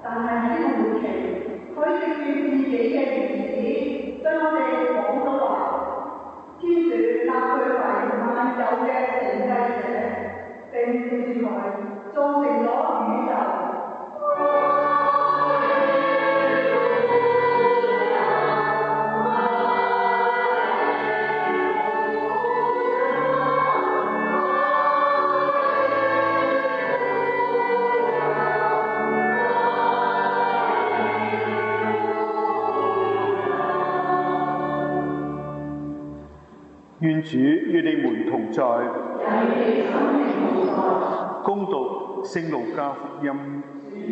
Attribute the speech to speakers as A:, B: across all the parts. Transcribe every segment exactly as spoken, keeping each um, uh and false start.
A: 但係喺呢個末期，佢藉住自己嘅兒子，對我哋講咗話，天主立佢為萬有嘅承繼者，並藉住佢造成咗宇宙。
B: 願主與你們同在，恭讀聖路加福音。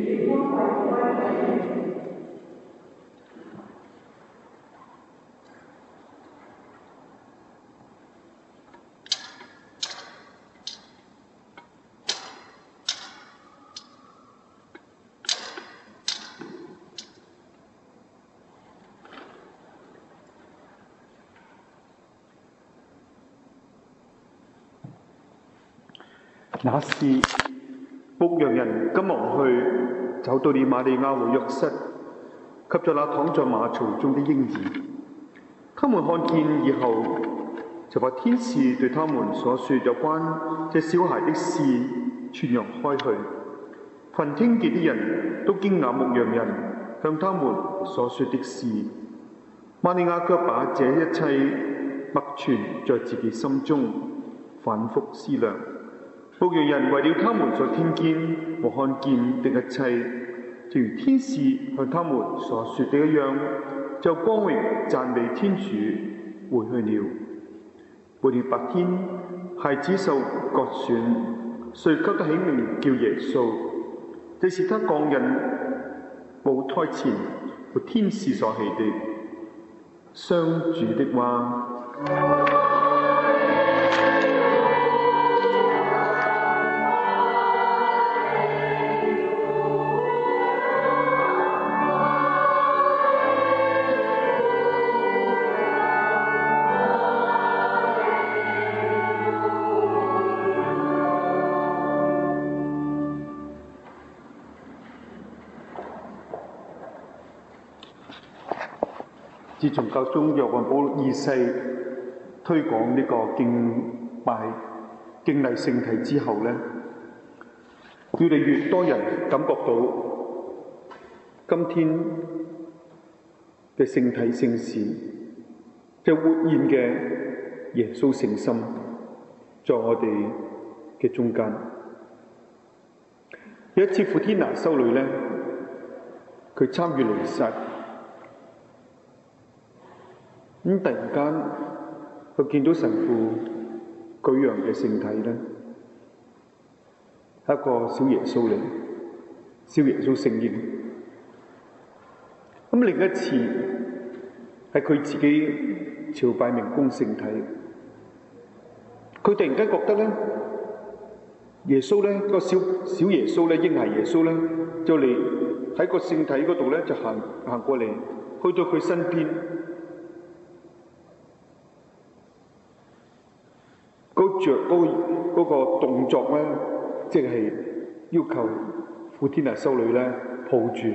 B: 那時，牧羊人急忙去，走到了瑪利亞和約瑟，及咗那躺在馬槽中的嬰兒。他們看見以後，就把天使對他們所說有關這小孩的事傳揚開去。凡聽見的人都驚訝牧羊人向他們所說的事。瑪利亞卻把這一切默存在自己心中，反覆思量。牧羊人為了他們所聽見和看見的一切，正如天使向他們所說的一樣，就光榮讚美天主，回去了。每年白天，孩子受割損，誰給他起名叫耶穌？這是他降孕母胎前和天使所起的。上主的話。自從教宗若翰保祿二世推廣呢個敬拜敬禮聖體之後咧，越嚟越多人感覺到今天嘅聖體聖事，就活現嘅耶穌聖心，在我哋嘅中間。有一次，傅天娜修女咧，佢參與彌撒。咁突然間，佢見到神父舉揚嘅聖體咧，係一個小耶穌嚟，小耶穌聖嬰。咁另一次係佢自己朝拜明供聖體，佢突然間覺得咧，耶穌咧、個小小耶穌咧、嬰孩耶穌咧，就嚟喺個聖體嗰度咧，就行行過嚟，去到佢身邊。嗰著嗰個嗰個動作咧，即係要求傅天娜修女咧抱住。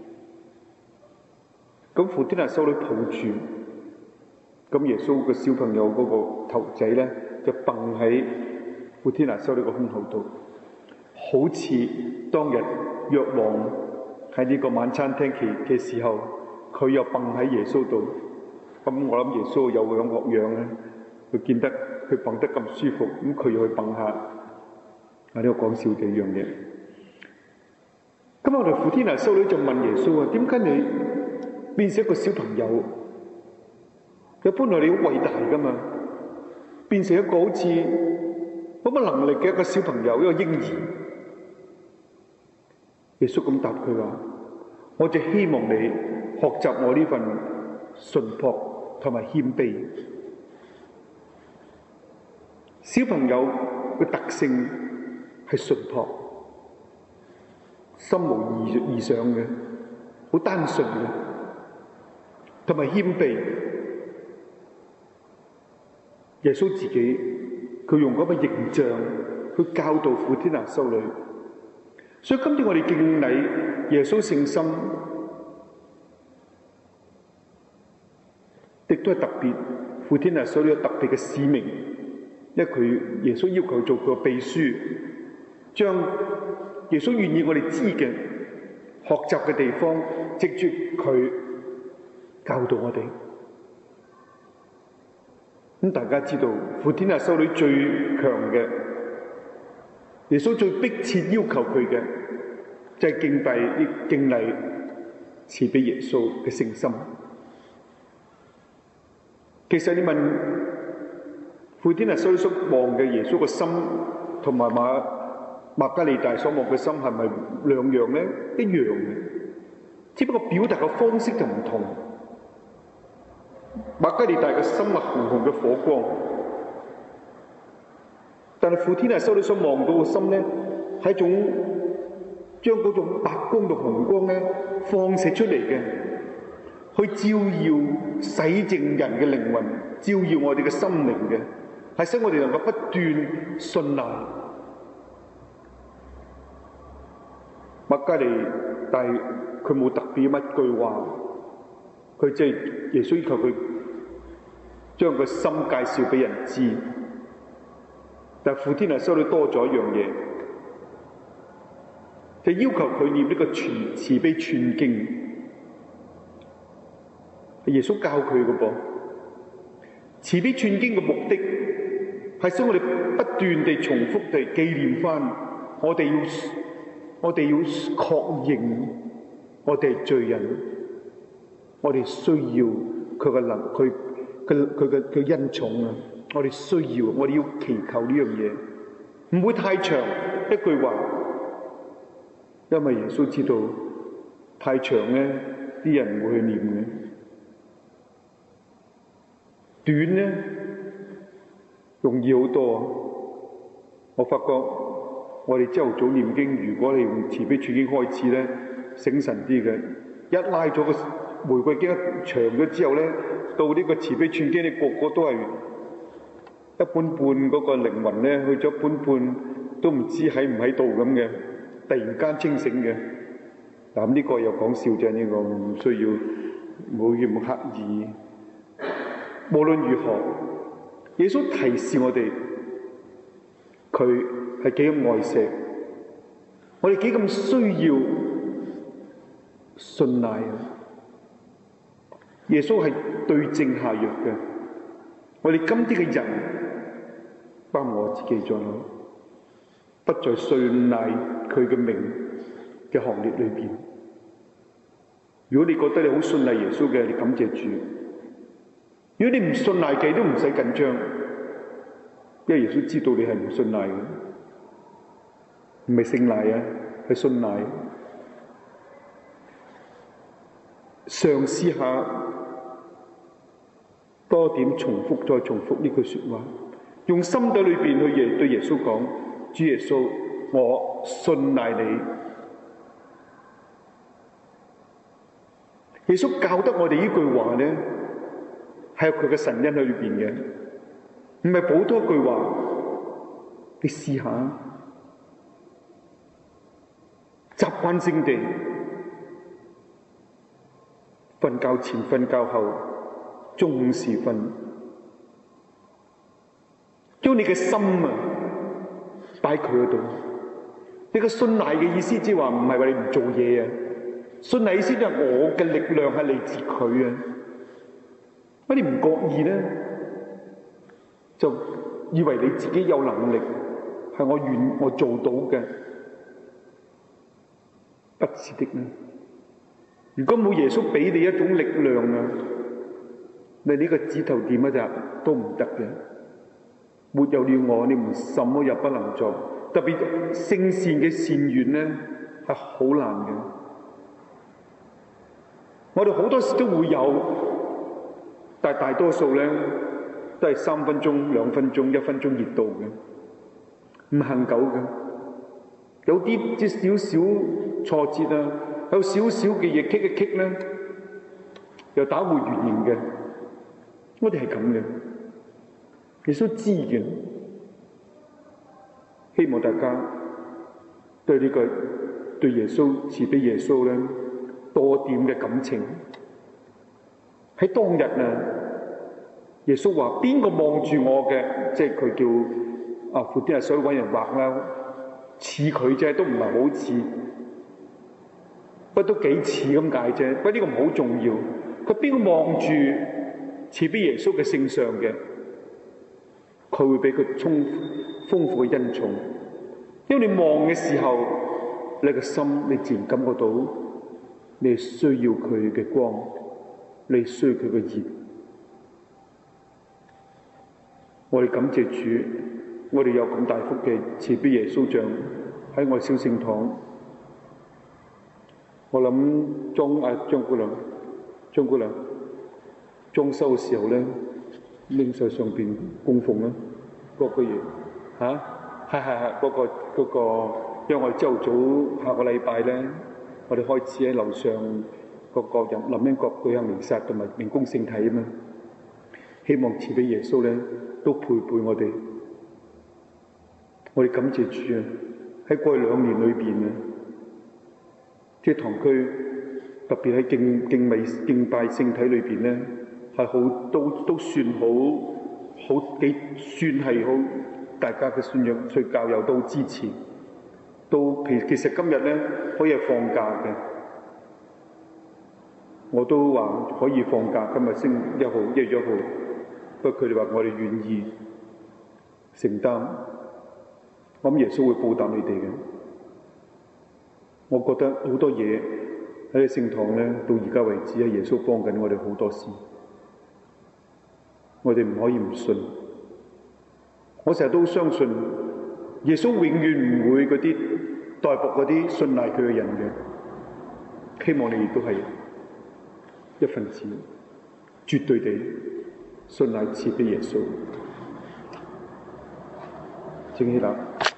B: 咁傅天娜修女抱住，咁耶穌個小朋友嗰個頭仔咧就蹦喺傅天娜修女個胸口度，好似當日若望喺呢個晚餐廳期嘅時候，佢又蹦喺耶穌度。咁我諗耶穌有樣學樣咧，佢見得佢蹦得咁舒服，咁佢又去蹦下。啊，呢個講笑嘅一樣嘢。咁我哋傅天娜修女就問耶穌啊：點解你變成一個小朋友？佢本來你好偉大噶嘛，變成一個好似冇乜能力嘅一個小朋友，一個嬰兒。耶穌咁答佢話：我就希望你學習我呢份純樸同埋謙卑。小朋友嘅特性係純樸，心無異異想嘅，好單純嘅，同埋謙卑。耶穌自己佢用嗰個形象去教導傅天娜修女， 所以今天我哋敬禮耶穌聖心，亦都係特別，父天啊，所有特別嘅使命，因為佢耶穌要求做佢個秘書，將耶穌願意我哋知嘅學習嘅地方，藉住佢教導我哋。咁大家知道，父天下修女最強嘅，耶穌最迫切要求佢嘅，就係敬拜、敬禮賜俾耶穌嘅聖心。其實你問父天下修女所望嘅耶穌嘅心，同埋馬瑪加利大所望嘅心係咪兩樣咧？一樣嘅，只不過表達嘅方式就唔同。瑪加利大嘅心係紅紅嘅火光，但係父天下修女所望到嘅心咧，係一種將嗰種白光同紅光咧放射出嚟嘅，去照耀洗淨人嘅靈魂，照耀我哋嘅心靈嘅，係使我哋能夠不斷信賴。瑪加利大佢冇特別乜句話，佢即係耶穌要求佢將個心介紹俾人知，但係父天下修女多咗一樣嘢，就要求佢念呢個全慈悲串經。耶穌教佢嘅噃，慈悲串經嘅目的係使我哋不斷地重複地紀念翻，我哋要我哋要確認我哋係罪人，我哋需要佢嘅能，佢佢佢嘅佢恩寵啊！我哋需要，我哋要祈求呢樣嘢，唔會太長一句話，因為耶穌知道太長咧，啲人唔會去念嘅。短咧容易好多。我發覺我哋朝頭早念經，如果你用慈悲串經開始咧，醒神啲嘅。一拉咗個玫瑰經長咗之後咧，到呢個慈悲串經，你個個都係一般半嗰個靈魂咧，去咗一般半都唔知喺唔喺度咁嘅，突然間清醒嘅。嗱，咁呢個又講笑啫，呢個唔需要冇要冇刻意。無論如何，耶穌提示我哋，佢係幾咁愛惜，我哋幾咁需要信賴。耶穌係對症下藥嘅。我哋今天嘅人，包括我自己在內，不在信賴佢嘅名嘅行列裏邊。如果你覺得你好信賴耶穌嘅，你感謝主。如果你唔信賴嘅，都唔使緊張，因為耶穌知道你係唔信賴嘅，唔係信賴啊，係信賴。嘗試下多點重複再重複呢句說話，用心底裏邊去對耶穌講：主耶穌，我信賴你。耶穌教得我哋呢句話咧，係有佢嘅神恩喺裏邊嘅，唔係補多一句話。你試下，習慣性地瞓覺前、瞓覺後、中午時分，將你嘅心啊擺佢嗰度。你個信賴嘅意思，即係話唔係話你唔做嘢啊，信賴意思就係我嘅力量係嚟自佢啊。乜你唔覺意咧，就以為你自己有能力，係我願我做到嘅，不是的呢。如果冇耶穌俾你一種力量啊，你呢個指頭點一隻都唔得嘅。沒有了我，你唔什麼也不能做。特別聖善嘅善緣咧，係好難嘅。我哋好多時都會有。但係大多數咧都係三分鐘、兩分鐘、一分鐘熱度嘅，唔恆久嘅。有啲即少少挫折啊，有少少嘅嘢棘一棘咧，又打回原形嘅。我哋係咁嘅，耶穌知嘅。希望大家對呢個對耶穌慈悲耶穌咧多點嘅感情。喺當日啊，耶穌話：邊個望住我嘅，即係佢叫啊傅天日想揾人畫啦，似佢啫，都唔係好似，不過都幾似咁解啫。不過呢個唔好重要。佢邊個望住慈悲耶穌嘅聖上嘅，佢會俾佢充豐富嘅恩寵。因為你望嘅時候，你個心你自然感覺到你需要佢嘅光，你需要佢嘅熱。我哋感謝主，我哋有咁大幅嘅慈悲耶穌像喺我哋小聖堂。我諗裝啊張姑娘，張姑娘裝修嘅時候咧，拎上上邊供奉啦，嗰個嘢嚇，係係係嗰個嗰個，因為我哋朝頭早下個禮拜咧，我哋開始喺樓上嗰個林林恩國舉行彌撒同埋明供聖體啊嘛，希望賜俾耶穌咧都陪伴我哋。我哋感謝主啊！喺過去兩年裏邊啊，即係堂區特別喺敬敬美敬拜聖體裏邊咧，係好都都算好好幾算係好大家嘅信仰隨教友都支持。到其其實今日咧可以係放假嘅，我都話可以放假。今日星一號一月一號，不過佢哋話我哋願意承擔。我諗耶穌會報答你哋嘅。我覺得好多嘢喺聖堂咧，到而家為止，係耶穌幫緊我哋好多事。我哋唔可以唔信。我成日都相信耶穌永遠唔會嗰啲代薄嗰啲信賴佢嘅人嘅。希望你亦都係一份子，絕對地信賴賜俾耶穌。請起立。